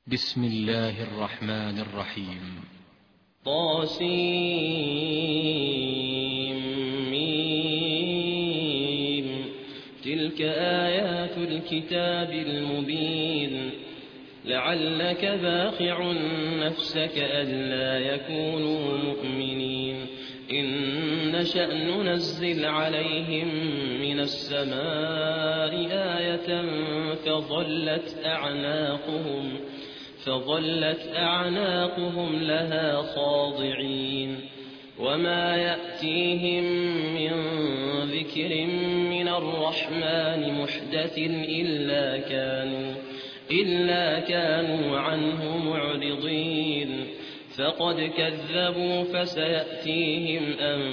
بسم الله الرحمن الرحيم. طاسيم. تلك آيات الكتاب المبين. لعلك باخع نفسك ألا يكونوا مؤمنين. إن نشأ ننزل عليهم من السماء آية فظلت أعناقهم لها خاضعين. وما يأتيهم من ذكر من الرحمن محدث إلا كانوا عنه معرضين. فقد كذبوا فسيأتيهم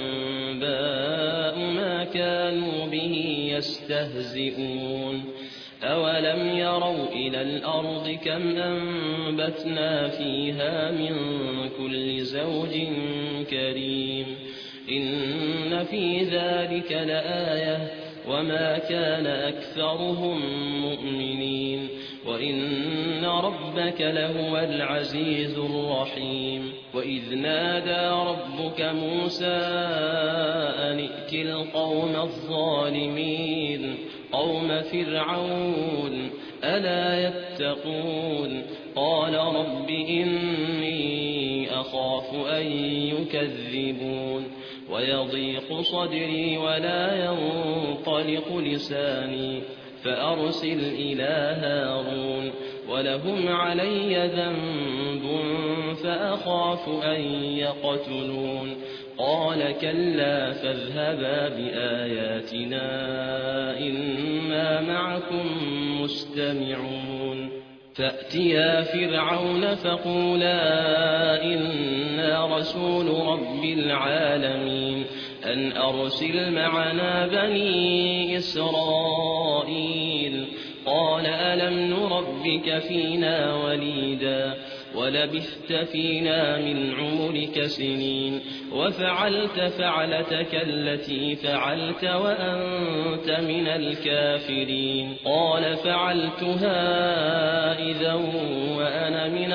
أنباء ما كانوا به يستهزئون. أولم يروا إلى الأرض كم أنبتنا فيها من كل زوج كريم. إن في ذلك لآية وما كان أكثرهم مؤمنين. وإن ربك لهو العزيز الرحيم. وإذ نادى ربك موسى أن ائت القوم الظالمين قوم فرعون ألا يتقون. قال رب إني أخاف أن يكذبون ويضيق صدري ولا ينطلق لساني فأرسل إلى هارون ولهم علي ذنب فأخاف أن يقتلون. قال كلا فاذهبا بآياتنا إنا معكم مستمعون. فأتيا فرعون فقولا إنا رسول رب العالمين أن أرسل معنا بني إسرائيل. قال ألم نربك فينا وليدا ولبثت فينا من عمرك سنين وفعلت فعلتك التي فعلت وأنت من الكافرين. قال فعلتها إذا وأنا من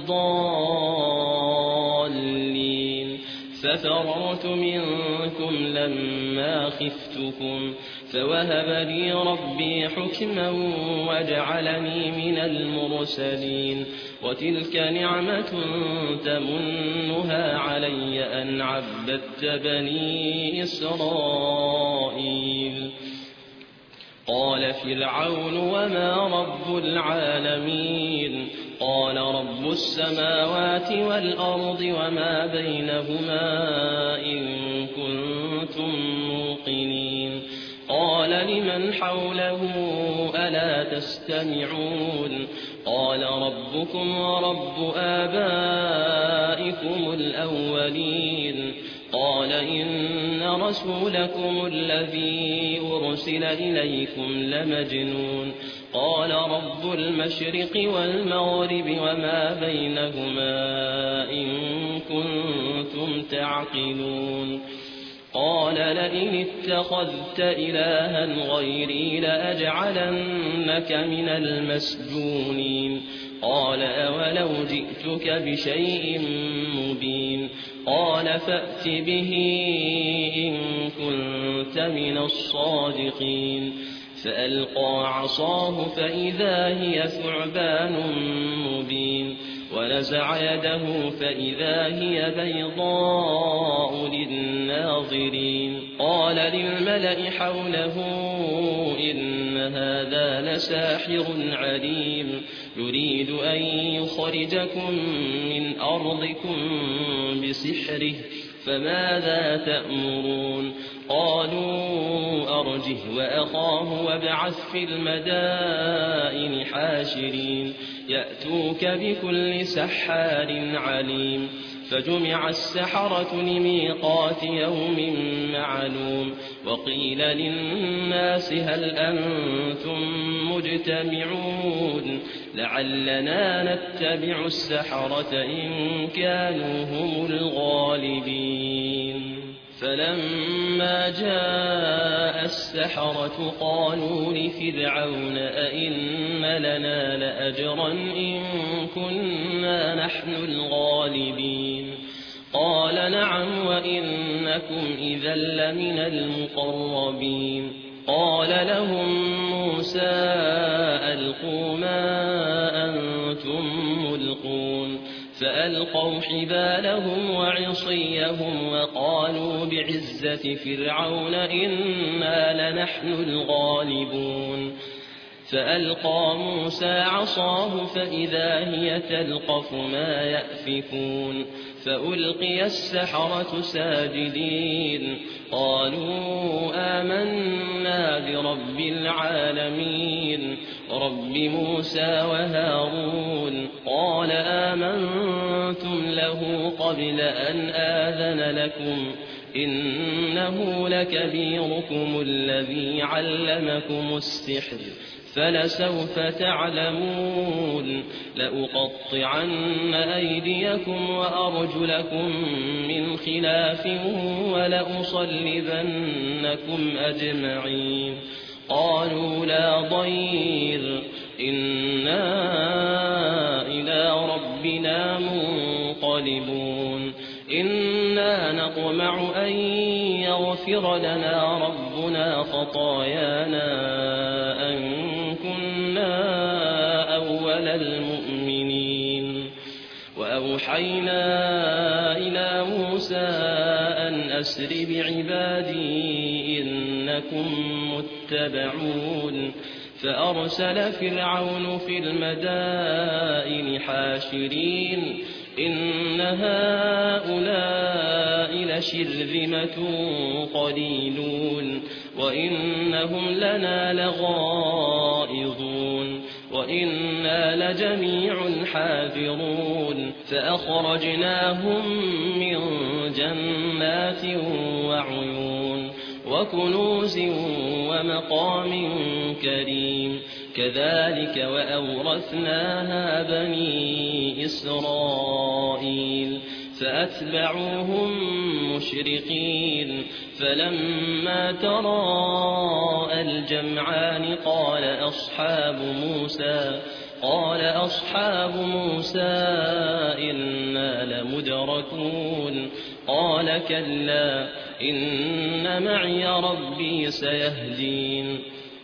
الضالين. ففررت منكم لما خفتكم فوهب لي ربي حكما وجعلني من المرسلين. وتلك نعمة تمنها علي أن عبدت بني إسرائيل. قال فرعون وما رب العالمين. قال رب السماوات والأرض وما بينهما إن كنتم موقنين. قال لمن حوله ألا تستمعون. قال ربكم ورب آبائكم الأولين. قال إن رسولكم الذي أرسل إليكم لمجنون. قال رب المشرق والمغرب وما بينهما إن كنتم تعقلون. قال لئن اتخذت إلها غيري لأجعلنك من المسجونين. قال أولو جئتك بشيء مبين. قال فأت به إن كنت من الصادقين. فألقى عصاه فإذا هي ثعبان مبين. ونزع يده فإذا هي بيضاء للناظرين. قال للملأ حوله إن هذا لساحر عليم يريد أن يخرجكم من أرضكم بسحره فماذا تأمرون. قالوا أرجه وأخاه وابعث في المدائن حاشرين يأتوك بكل سحار عليم. فجمع السحرة لميقات يوم معلوم. وقيل للناس هل أنتم مجتمعون لعلنا نتبع السحرة إن كانوا هم الغالبين. فلما جاء السحرة قالوا لفرعون أئن لنا لأجرا إن كنا نحن الغالبين قال نعم وإنكم إذا لمن المقربين قال لهم موسى ألقوا ما أنتم ملقون فألقوا حبالهم وعصيهم وقالوا بعزة فرعون إنا لنحن الغالبون فألقى موسى عصاه فإذا هي تلقف ما يأفكون فألقي السحرة ساجدين قالوا آمنا برب العالمين رب موسى وهارون قال آمنتم له قبل أن آذن لكم إنه لكبيركم الذي علمكم السحر فلسوف تعلمون لأقطعن أيديكم وأرجلكم من خلاف ولأصلبنكم أجمعين قالوا لا ضير إنا إلى ربنا منقلبون إنا نطمع أن يغفر لنا ربنا خطايانا أن كنا أول المؤمنين وأوحينا إلى موسى أن أسر بعبادي إنكم متبعون فأرسل فرعون في المدائن حاشرين إن هؤلاء لشرذمة قليلون وإنهم لنا لغائظون وإنا لجميع حاذرون فأخرجناهم من جنات وعيون وكنوز ومقام كريم كذلك وأورثناها بني إسرائيل فأتبعوهم مشرقين فلما تراءى الجمعان قال أصحاب موسى إنا لمدركون قال كلا إن معي ربي سيهدين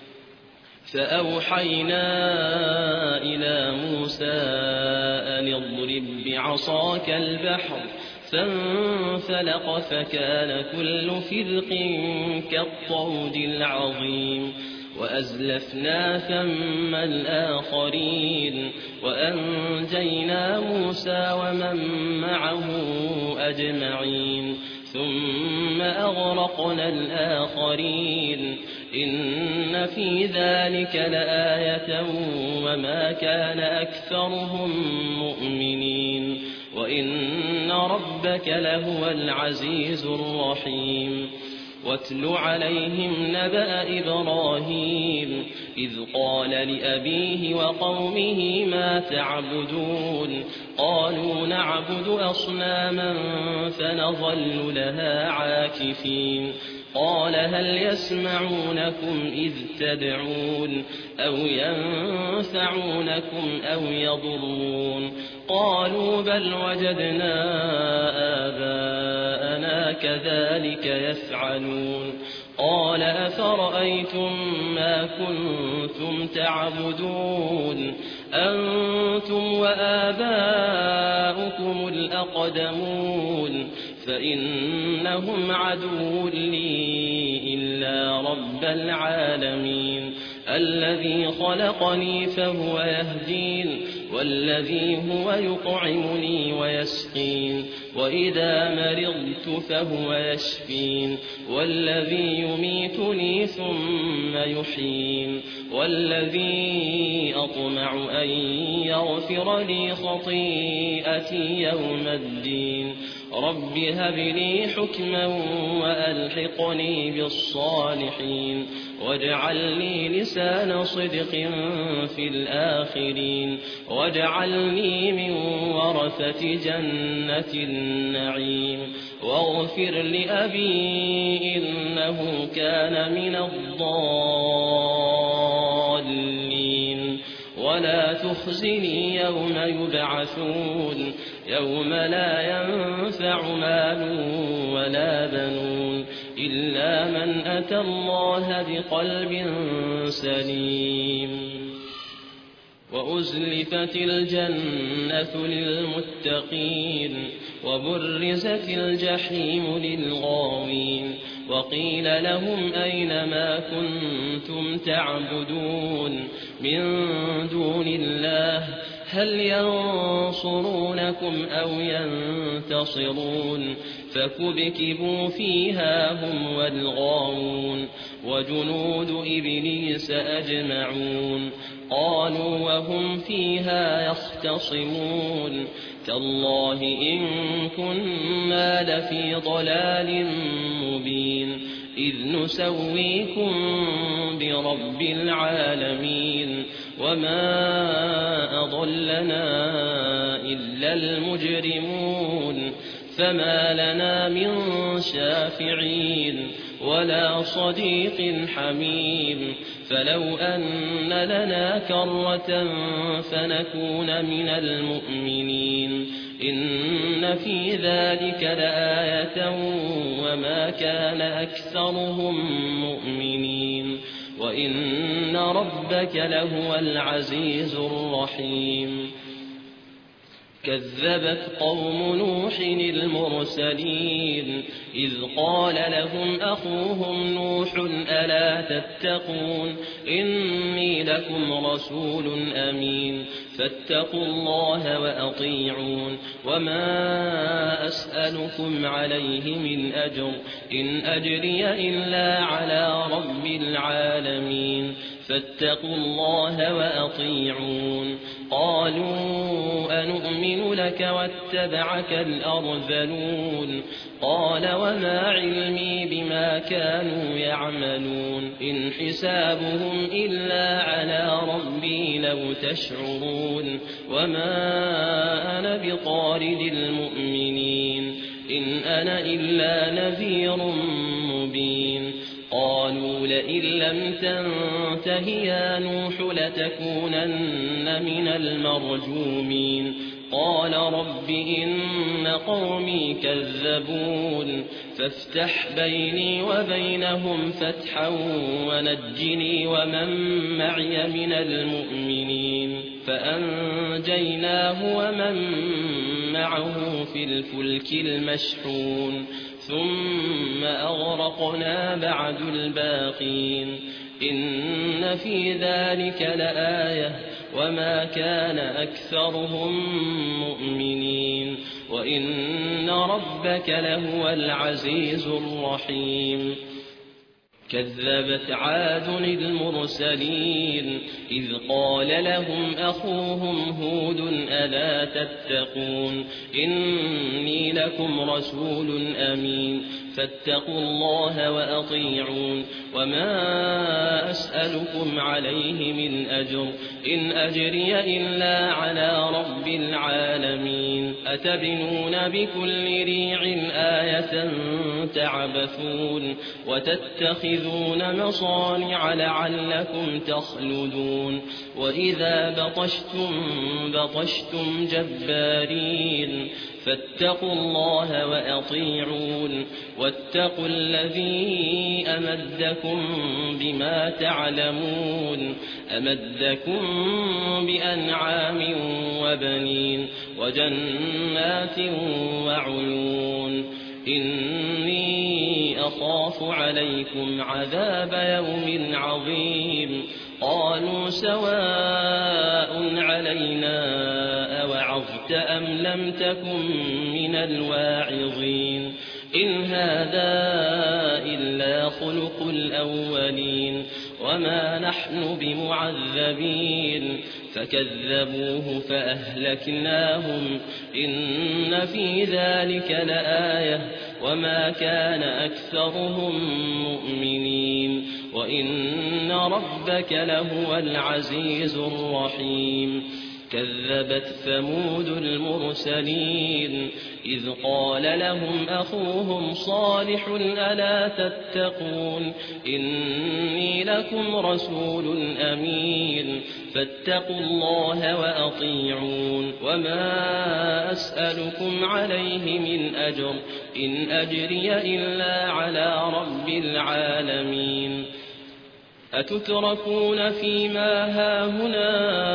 فأوحينا إلى موسى أن اضرب بعصاك البحر فانفلق فكان كل فرق كالطود العظيم وأزلفنا ثم الآخرين وأنجينا موسى ومن معه أجمعين ثم أغرقنا الآخرين إن في ذلك لآية وما كان أكثرهم مؤمنين وإن ربك لهو العزيز الرحيم واتل عليهم نبأ إبراهيم إذ قال لأبيه وقومه ما تعبدون قالوا نعبد أصناما فنظل لها عاكفين قال هل يسمعونكم إذ تدعون أو ينفعونكم أو يضرون قالوا بل وجدنا آباءنا كذلك يفعلون قال أفرأيتم ما كنتم تعبدون أنتم وآباؤكم الأقدمون فإنهم عدو لي إلا رب العالمين الذي خلقني فهو يهدين والذي هو يطعمني ويسقين وإذا مرضت فهو يشفين والذي يميتني ثم يحيين والذي أطمع أن يغفر لي خطيئتي يوم الدين رب هب لي حكما وألحقني بالصالحين واجعل لي لسان صدق في الآخرين واجعلني من ورثة جنة النعيم واغفر لأبي إنه كان من الضالين ولا تخزني يوم يبعثون يوم لا ينفع مال ولا بنون إلا من أتى الله بقلب سليم وأزلفت الجنة للمتقين وبرزت الجحيم للغاوين وقيل لهم أين ما كنتم تعبدون من دون الله هل ينصرونكم أو ينتصرون فكبكبوا فيها هم والغاوون وجنود إبليس أجمعون قالوا وهم فيها يختصمون تالله إن كنا لفي ضلال مبين إذ نسويكم برب العالمين وما أضلنا إلا المجرمون فما لنا من شافعين ولا صديق حميم فلو أن لنا كرة فنكون من المؤمنين إن في ذلك لآية وما كان أكثرهم مؤمنين وإن ربك لهو العزيز الرحيم كذبت قوم نوح المرسلين إذ قال لهم أخوهم نوح ألا تتقون إني لكم رسول أمين فاتقوا الله وأطيعون وما أسألكم عليه من أجر إن أجري إلا على رب العالمين فاتقوا الله وأطيعون قالوا أنؤمن لك واتبعك الأرذلون قال وما علمي بما كانوا يعملون إن حسابهم إلا على ربي لو تشعرون وما أنا بطارد المؤمنين إن أنا إلا نذير مبين قالوا لئن لم تنته يا نوح لتكونن من المرجومين قال رب إن قومي كذبون فافتح بيني وبينهم فتحا ونجني ومن معي من المؤمنين فأنجيناه ومن معه في الفلك المشحون ثم أغرقنا بعد الباقين إن في ذلك لآية وما كان أكثرهم مؤمنين وإن ربك لهو العزيز الرحيم كذبت عاد المرسلين إذ قال لهم أخوهم هود ألا تتقون إني لكم رسول أمين فاتقوا الله وأطيعون وما أسألكم عليه من أجر إن أجري إلا على رب العالمين أتبنون بكل ريع آية تعبثون وتتخذون مصانع لعلكم تخلدون وإذا بطشتم جبارين فاتقوا الله وأطيعون واتقوا الذي أمدكم بما تعلمون أمدكم بأنعام وبنين وجنات وعيون إني أخاف عليكم عذاب يوم عظيم قالوا سواء علينا أوعظت أم لم تكن من الواعظين إن هذا إلا خلق الأولين وما نحن بمعذبين فكذبوه فأهلكناهم إن في ذلك لآية وما كان أكثرهم مؤمنين وإن ربك لهو العزيز الرحيم كذبت ثمود المرسلين إذ قال لهم أخوهم صالح ألا تتقون إني لكم رسول أمين فاتقوا الله وأطيعون وما أسألكم عليه من أجر إن أجري إلا على رب العالمين أتتركون فيما هاهنا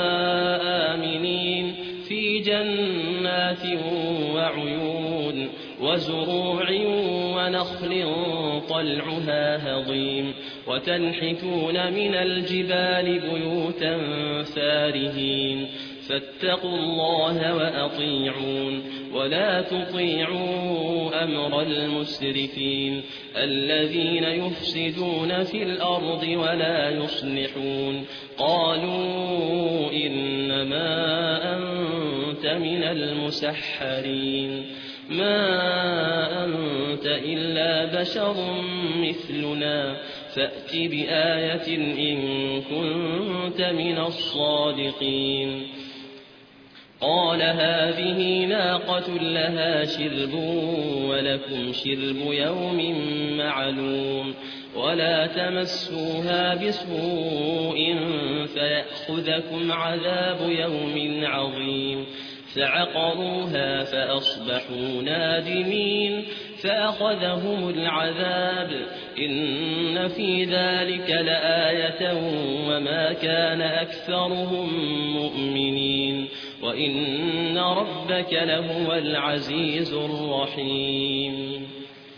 آمنين في جنات وعيون وزروع ونخل طلعها هضيم وتنحتون من الجبال بيوتا فارهين فاتقوا الله وأطيعون ولا تطيعوا أمر المسرفين الذين يفسدون في الأرض ولا يصلحون قالوا إنما أنت من المسحرين ما أنت إلا بشر مثلنا فأت بآية إن كنت من الصادقين قال هذه ناقة لها شرب ولكم شرب يوم معلوم ولا تمسوها بسوء فيأخذكم عذاب يوم عظيم فعقروها فأصبحوا نادمين فأخذهم العذاب إن في ذلك لآية وما كان أكثرهم مؤمنين وإن ربك لهو العزيز الرحيم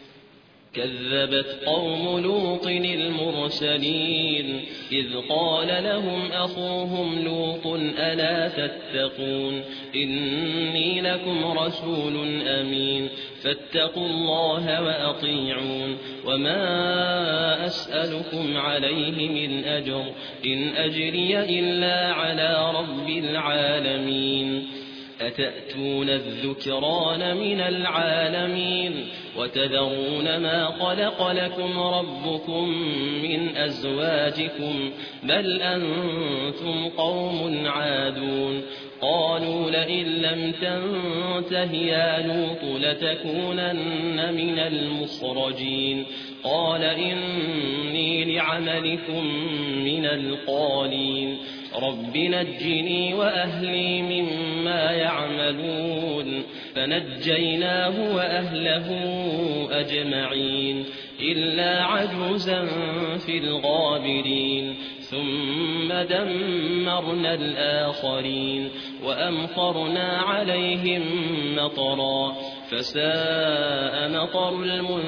كذبت قوم لوط المرسلين إذ قال لهم أخوهم لوط ألا تتقون إني لكم رسول أمين فاتقوا الله وأطيعون وما أسألكم عليه من أجر إن أجري إلا على رب العالمين أتأتون الذكران من العالمين وتذرون ما خلق لكم ربكم من أزواجكم بل أنتم قوم عادون قالوا لئن لم تنته يا لوط لتكونن من المخرجين قال إني لعملكم من القالين رب نجني وأهلي مما يعملون فنجيناه وأهله أجمعين إلا عجوزا في الغابرين ثم دمرنا الآخرين وأمطرنا عليهم مطرا فساء مطر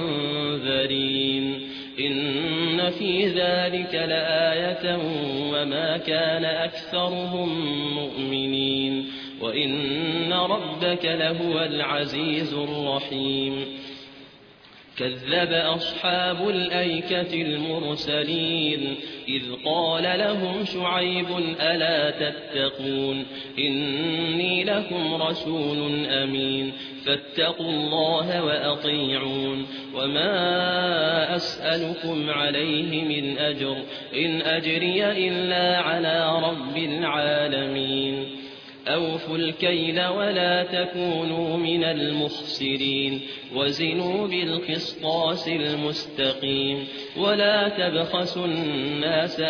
المنذرين إن في ذلك لآية وما كان أكثرهم مؤمنين وإن ربك لهو العزيز الرحيم كذب أصحاب الأيكة المرسلين إذ قال لهم شعيب ألا تتقون إني لكم رسول أمين فاتقوا الله وأطيعون وما أسألكم عليه من أجر إن أجري إلا على رب العالمين أوفوا الكيل ولا تكونوا من المخسرين وزنوا بالقسطاس المستقيم ولا تبخسوا الناس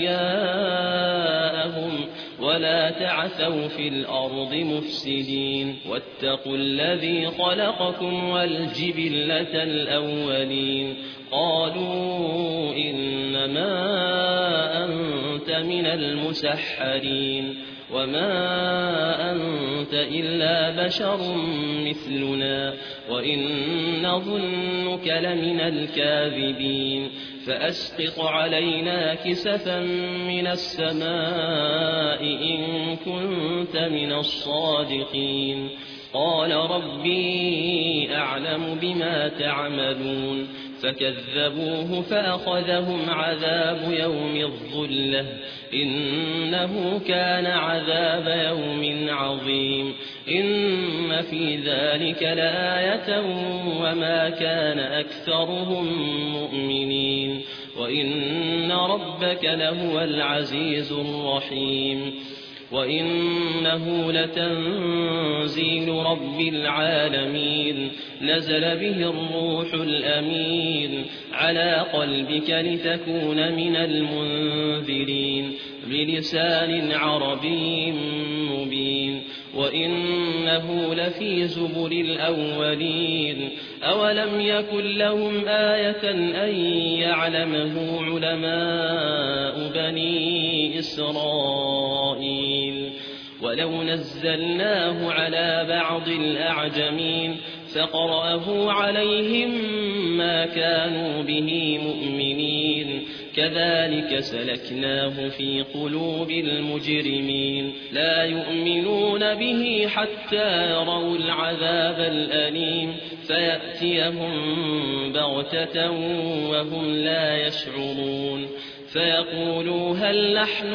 أشياءهم ولا تعثوا في الأرض مفسدين واتقوا الذي خلقكم والجبلة الأولين قالوا إنما أنت من المسحرين وما أنت إلا بشر مثلنا وإن نظنك لمن الكاذبين فأسقط علينا كسفا من السماء إن كنت من الصادقين قال ربي أعلم بما تعملون فكذبوه فأخذهم عذاب يوم الظلة إنه كان عذاب يوم عظيم إن في ذلك لآية وما كان أكثرهم مؤمنين وإن ربك لهو العزيز الرحيم وإنه لتنزيل رب العالمين نزل به الروح الأمين على قلبك لتكون من المنذرين بلسان عربي مبين وإنه لفي زبر الأولين أولم يكن لهم آية أن يعلمه علماء بني إسرائيل ولو نزلناه على بعض الأعجمين فقرأه عليهم ما كانوا به مؤمنين كذلك سلكناه في قلوب المجرمين لا يؤمنون به حتى يروا العذاب الأليم فيأتيهم بغتة وهم لا يشعرون فيقولوا هل نحن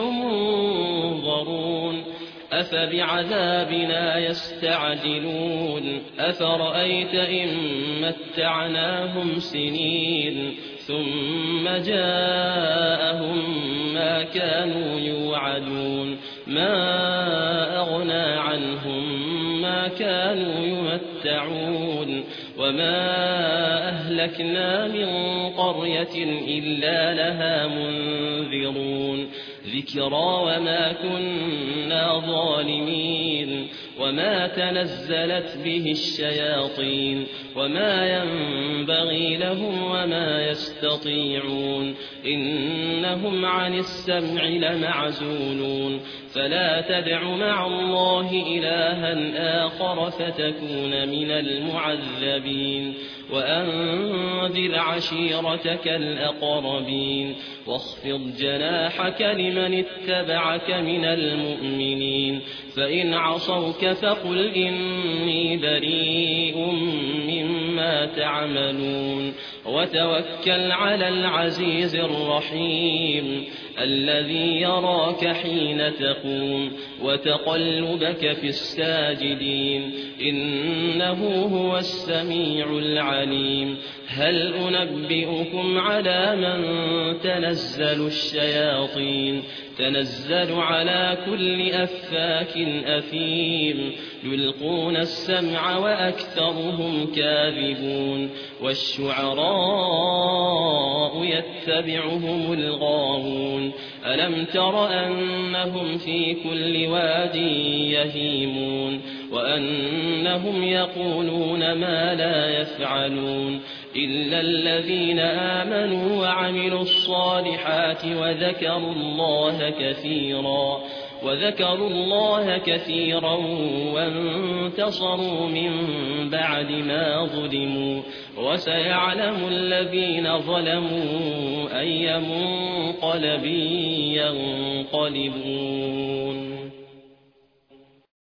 منظرون أفبعذابنا يستعجلون أفرأيت إن متعناهم سنين ثم جاءهم ما كانوا يوعدون ما أغنى عنهم ما كانوا يمتعون وما أهلكنا من قرية إلا لها منذرون ذكرى وما كنا ظالمين وما تنزلت به الشياطين وما ينبغي لهم وما يستطيعون إنهم عن السمع لمعزولون فلا تدع مع الله إلها آخر فتكون من المعذبين وأنذر عشيرتك الأقربين واخفض جناحك لمن اتبعك من المؤمنين فإن عصوك فقل إني بريء مما تعملون وتوكل على العزيز الرحيم الذي يراك حين تقوم وتقلبك في الساجدين إنه هو السميع العليم هل أنبئكم على من تنزل الشياطين تنزل على كل أفاك أثيم يلقون السمع وأكثرهم كاذبون والشعراء يتبعهم الغاوون ألم تر أنهم في كل واد يهيمون وأنهم يقولون ما لا يفعلون إلا الذين آمنوا وعملوا الصالحات وذكروا الله كثيرا وانتصروا من بعد ما ظلموا وسيعلم الذين ظلموا أي منقلب ينقلبون